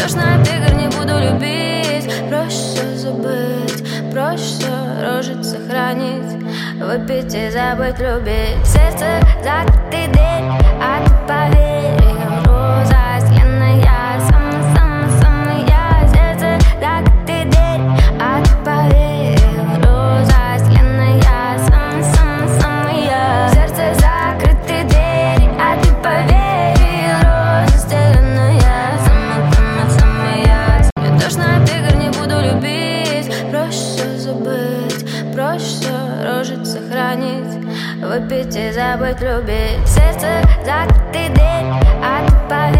тошно от игр, не буду любить. Проще все забыть, проще рожить сохранить, выпить и забыть любить. Сердце закрытый дверь, а ты поверил. Роза сленная, самая-самая. Сердце закрытый дверь, а ты поверил. Роза сленная, самая-самая. Сердце закрытый дверь, а ты поверил. Роза сленная, самая-самая. Мне тошно от игр, не буду любить. Проще забыть, проще рожить сохранить, выпить и забыть любить. Сердце закрытый дверь, а ты поверил.